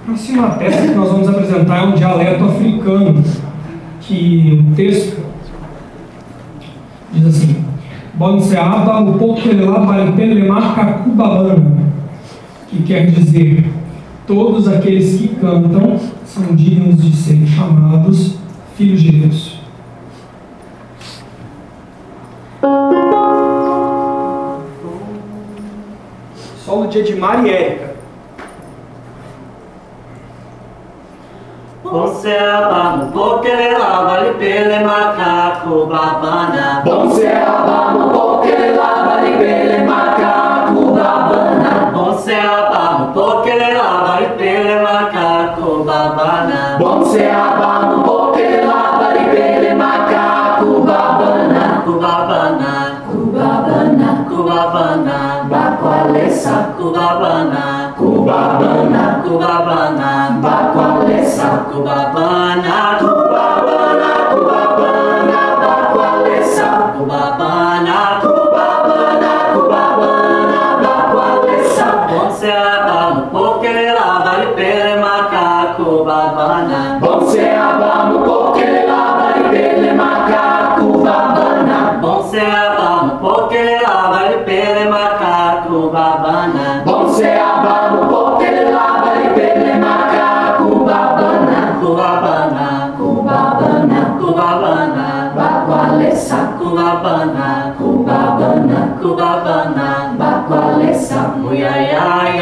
A peça que nós vamos apresentar é um dialeto africano, que o texto diz assim: Bonseaba upokelá balipelema kakubabana, que quer dizer: todos aqueles que cantam são dignos de serem chamados filhos de Deus. Solo de Edmar e Érica. Bonseaba mupokelá balipelema kakubabana. Bonseaba mupokelá balipelema kakubabana. Bonseaba mupokelá balipelema kakubabana. Bonseaba mupokelá balipelema kakubabana. Kubabana, Kubabana, kubabana, bakwalesa, kubabana, kubabana, kubabana, bakwalesa, kubabana, kubabana, kubabana, bakwalesa, kubabana, kubabana, kubabana, bakwalesa. Bonseaba mupokelá balipelema kakubabana. Bonseaba mupokelá balipelema kakubabana. Bonseaba mupokelá balipelema kakubabana. Bonseaba mupokelá balipelema kakubabana. Kubabana, Kubabana, kubabana, bakwalesa, kubabana, kubabana, kubabana, bakwalesa. uyayaya.